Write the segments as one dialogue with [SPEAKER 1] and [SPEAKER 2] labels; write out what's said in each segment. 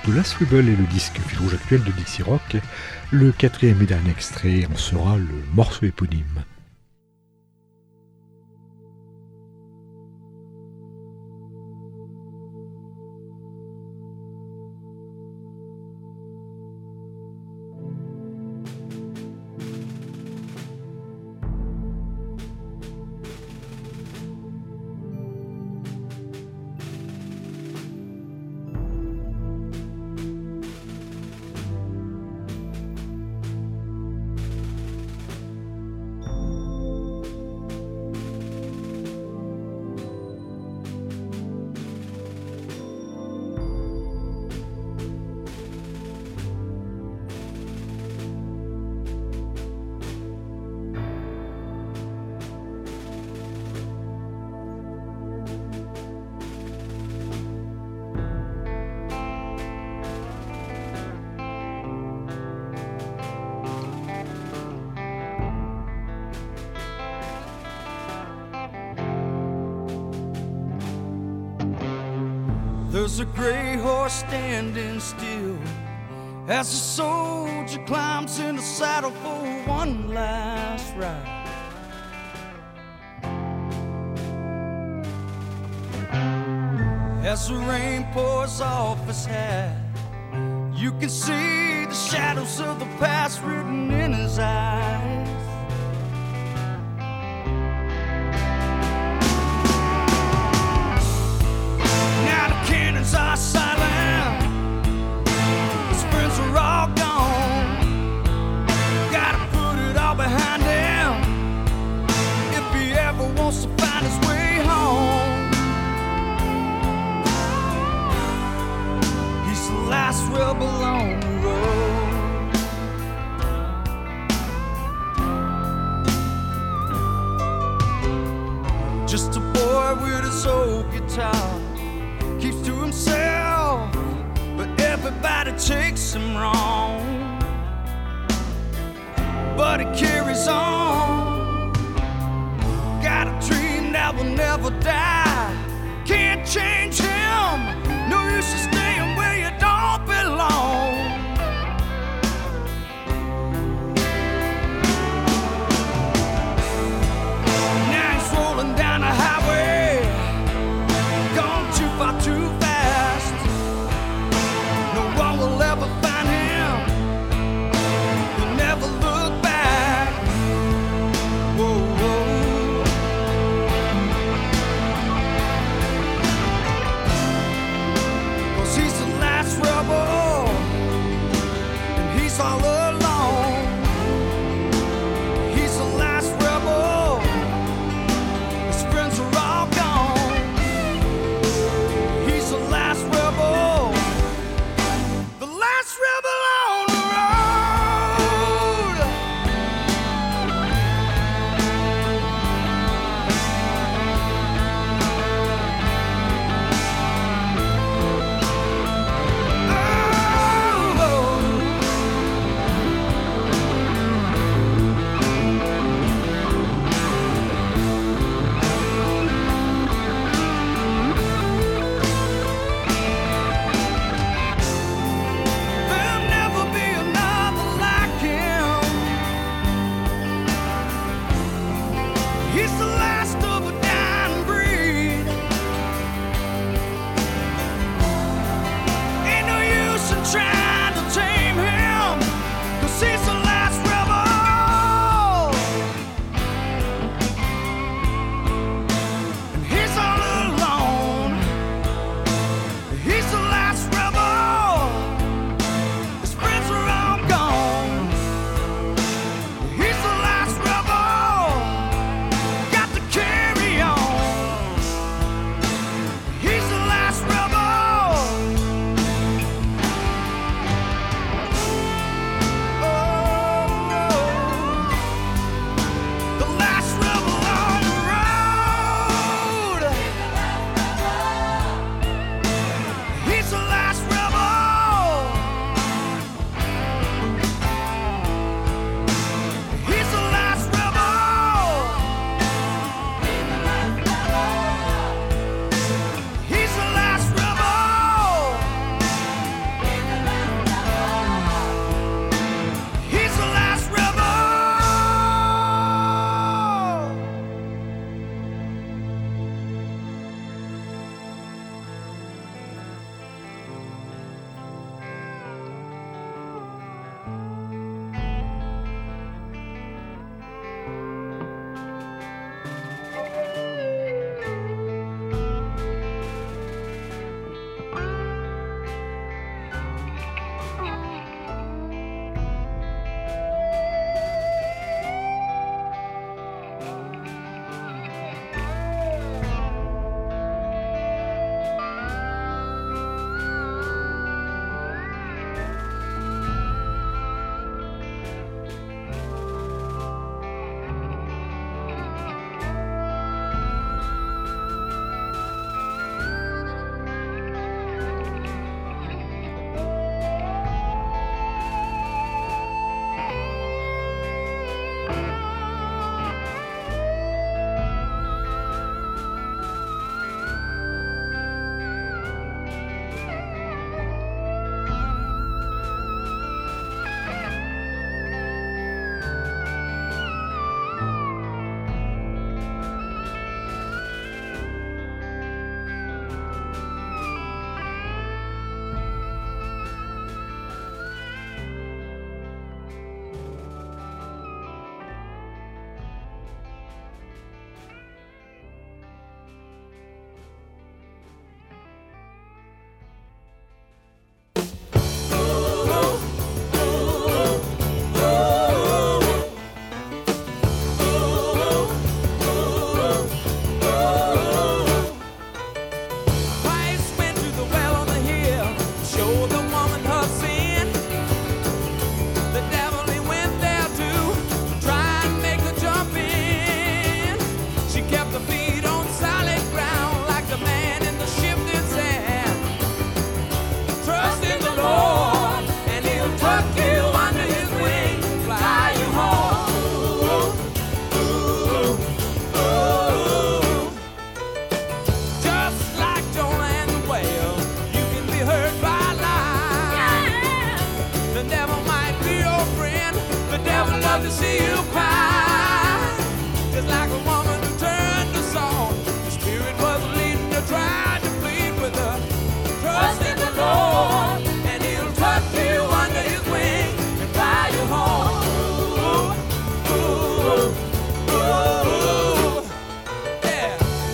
[SPEAKER 1] The Last Rebel est le disque fil rouge actuel de Dixie Rock. Le quatrième et dernier extrait en sera le morceau éponyme.
[SPEAKER 2] There's a gray horse standing still as the soldier climbs in the saddle for one last ride. As the rain pours off his hat, you can see the shadows of the past written in his eyes. Cannons are silent, his friends are all gone. Gotta put it all behind him if he ever wants to find his way home. He's the last rebel on the road. Just a boy with his old guitar, keeps to himself, but everybody takes him wrong. But he carries on, got a dream that will never die. Can't change him, no use in staying where you don't belong. Now he's rolling down the highway, far too fast. No one will ever find him. He'll never look back. Whoa, whoa. Cause he's the last rebel, and he's all alone. He's the last rebel, his friends are all gone. The last rebel, the last rebel on the road. Oh, your friend. The devil loves to see you cry. Just like a woman who turned to song. The Spirit was leading her, tried to plead with her. Trust in the Lord, and He'll tuck you under His wing and fly you home. Ooh, ooh, ooh, yeah.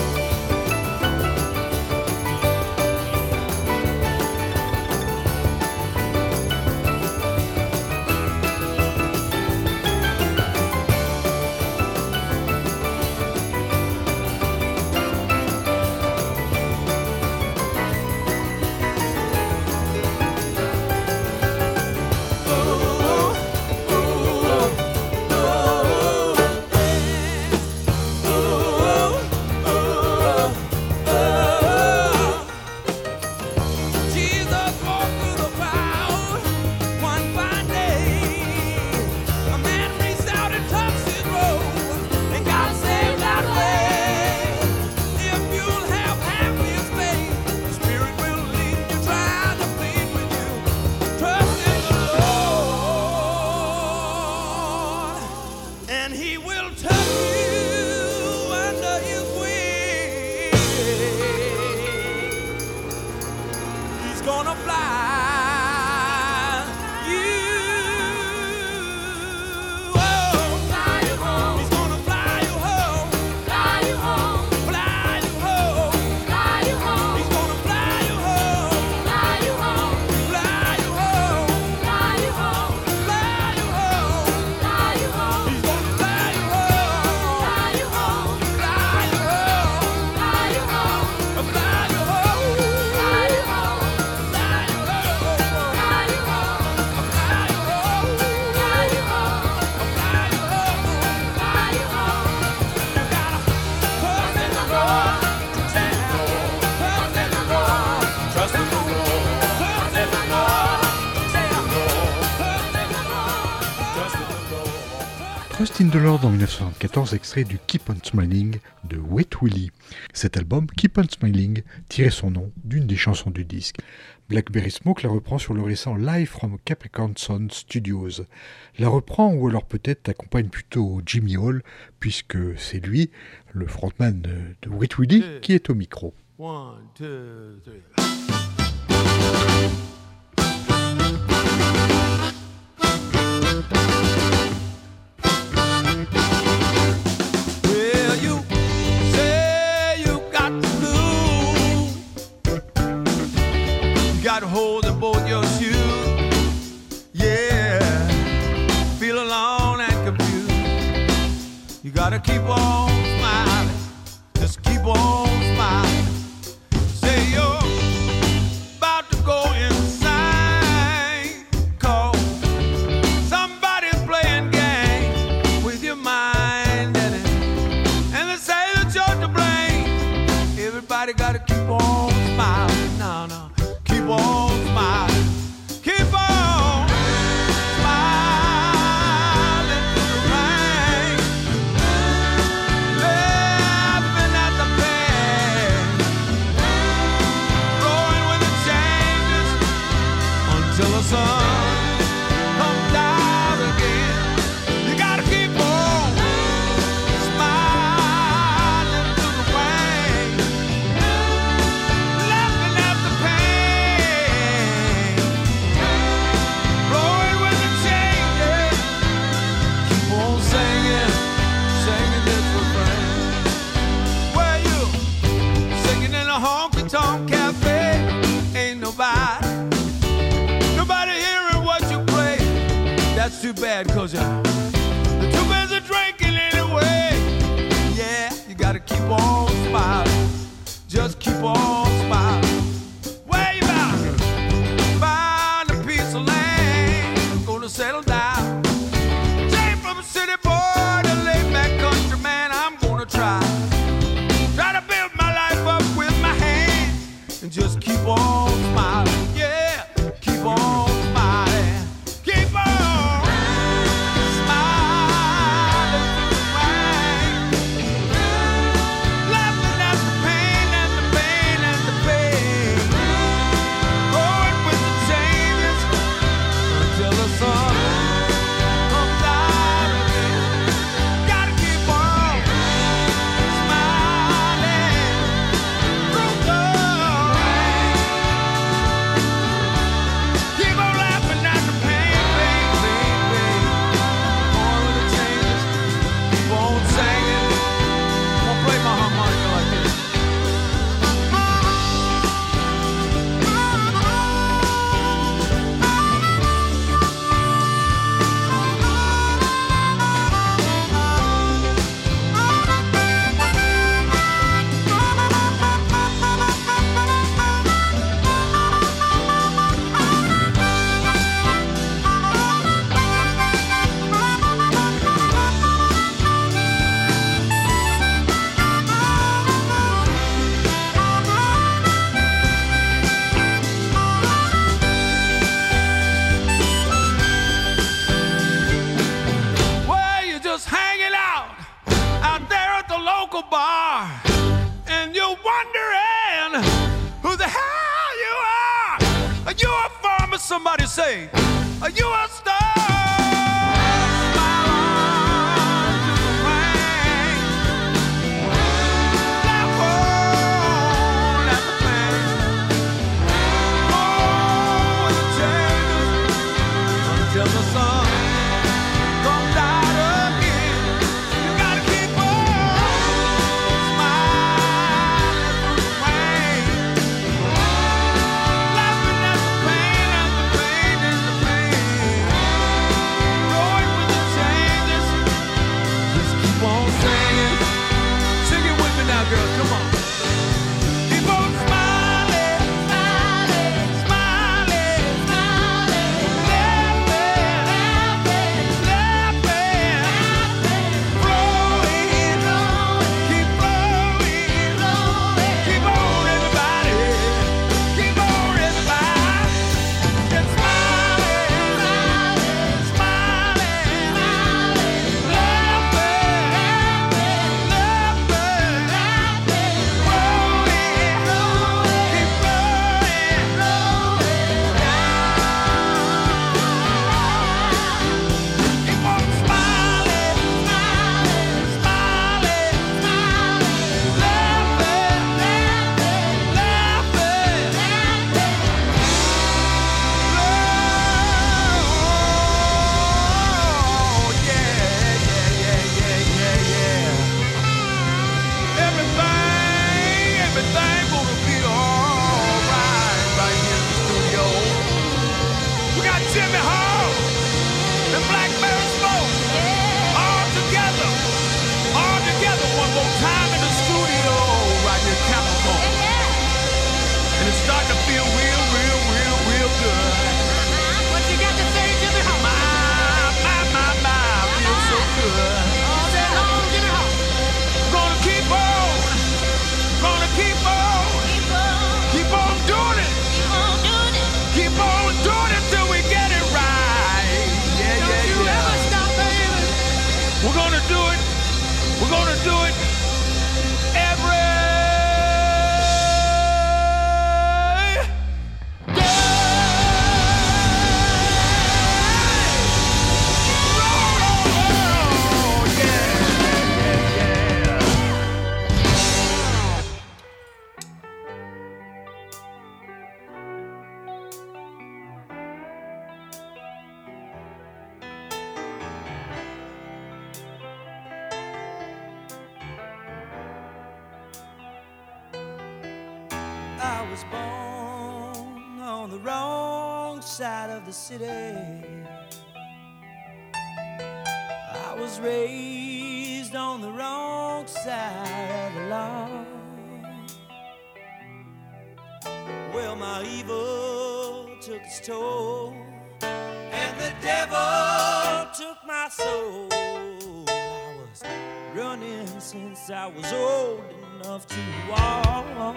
[SPEAKER 1] Trust in the Lord en 1974, extrait du Keep on Smiling de Wet Willie. Cet album, Keep on Smiling, tirait son nom d'une des chansons du disque. Blackberry Smoke la reprend sur le récent Live from Capricorn Sound Studios. La reprend ou alors peut-être accompagne plutôt Jimmy Hall, puisque c'est lui, le frontman de Wet Willie, qui est au micro.
[SPEAKER 2] 1, 2, 3. Got a hold of both your shoes, yeah. Feel alone and confused. You gotta keep on smiling, just keep on smiling. Say you're about to go insane, 'cause somebody's playing games with your mind, and they say that you're to blame. Everybody gotta keep on smiling, no, no. Keep on smiling, keep on smiling through the rain, laughing at the pain, growing with the changes until the sun comes out again. You gotta keep on smiling through the rain, laughing at the pain. Honky-tonk cafe, ain't nobody hearing what you play. That's too bad, 'cause you're too busy drinking anyway. Yeah, you gotta keep on smiling, just keep on smiling. Where you bound? Find a piece of land, gonna settle down. Change from a city boy to laid back country man, I'm gonna try to build my life up with my hands and just keep on smiling, yeah, keep on smiling, keep on smiling through the rain, laughing at the pain and the pain and bar and you're wondering who the hell you are. Are you a farmer? Somebody say, are you a star?
[SPEAKER 3] I was born on the wrong side of the city. I was raised on the wrong side of the law. Well, my evil took its toll, and the devil took my soul. I was running since I was old enough to walk.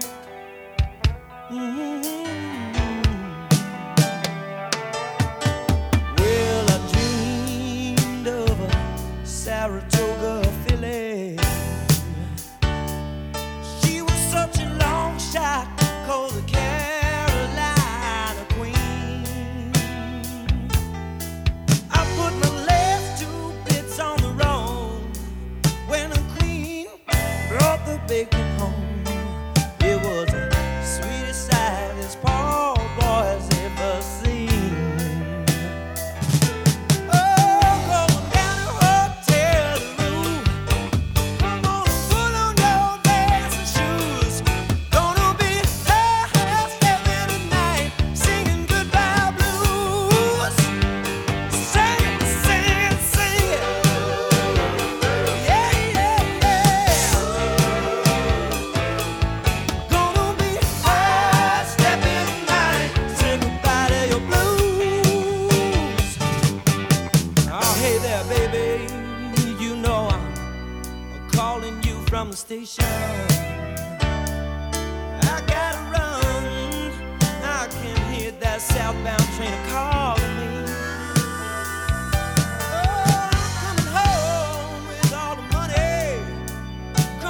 [SPEAKER 3] Well, I dreamed of a Saratoga filly. She was such a long shot, called the Carolina Queen. I put my last two bits on the road when the Queen brought the bacon home. It was the sweetest sight this poor boy's ever seen. Oh, going down the hotel room. Come on, put on your dancing shoes. Gonna be stepping tonight, singing goodbye blues. Sing it, sing it, sing it. Yeah, yeah, yeah. Gonna be stepping tonight, say goodbye to your blues. Oh, hey there, baby. You know I'm calling you from the station. I gotta run. I can hear that southbound train calling me. Oh, I'm coming home with all the money.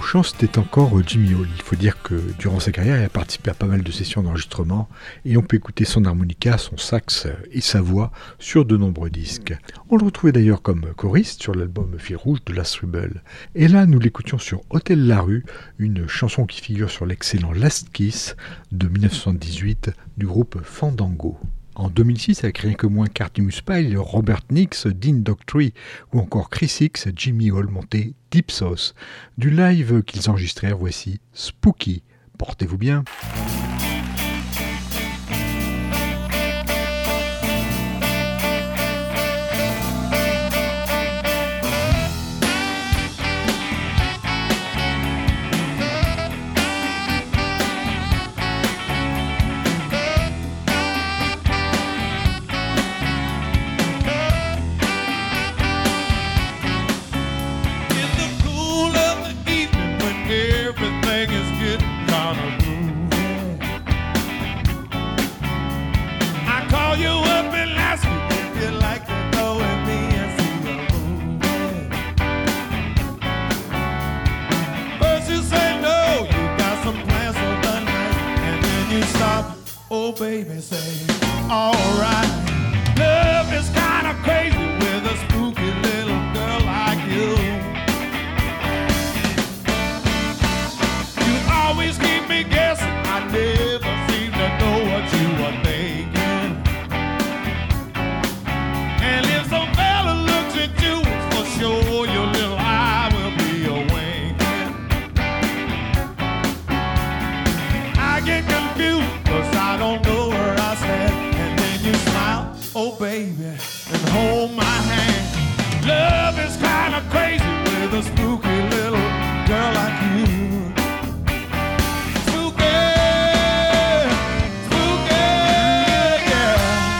[SPEAKER 1] chant, c'était encore Jimmy Hall. Il faut dire que durant sa carrière, il a participé à pas mal de sessions d'enregistrement et on peut écouter son harmonica, son sax et sa voix sur de nombreux disques. On le retrouvait d'ailleurs comme choriste sur l'album Fil Rouge de Last Rebel. Et là, nous l'écoutions sur Hôtel La Rue, une chanson qui figure sur l'excellent Last Kiss de 1978 du groupe Fandango. En 2006, avec rien que moins qu'Artemus Pyle, Robert Nix, Dean Doctree ou encore Chris Hicks, Jimmy Hall montaient Deep Sauce. Du live qu'ils enregistrèrent, voici Spooky. Portez-vous bien.
[SPEAKER 3] Oh, baby, say, alright. Love is kind of crazy with a spooky little girl like you. You always keep me guessing. I never seem to know what you are thinking. And if some fella looks at you, it's for sure your little eye will be a-winking. I get confused, 'cause I don't know where I stand. And then you smile, oh baby, and hold my hand. Love is kind of crazy with a spooky little girl like you. Spooky, spooky, yeah.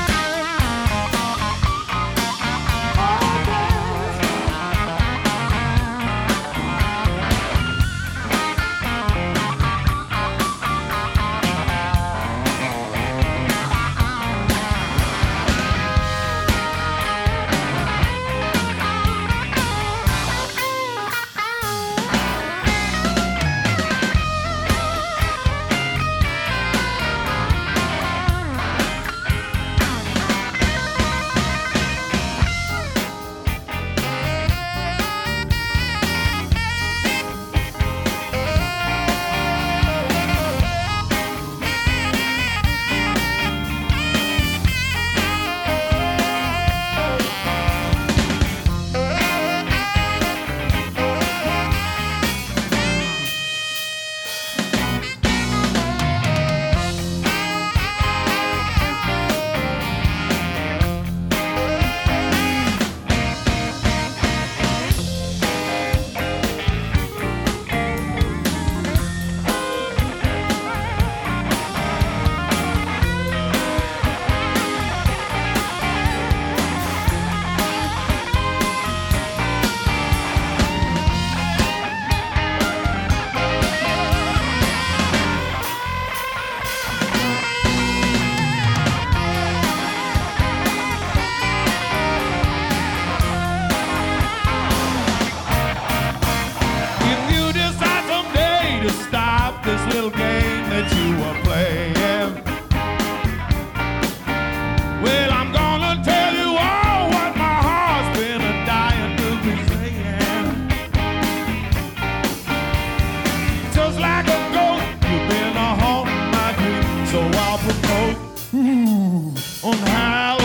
[SPEAKER 3] If you decide someday to stop this little game that you are playing, well, I'm gonna tell you all what my heart's been a-dying to be saying. Just like a ghost, you've been a haunting my dreams, so I'll propose on how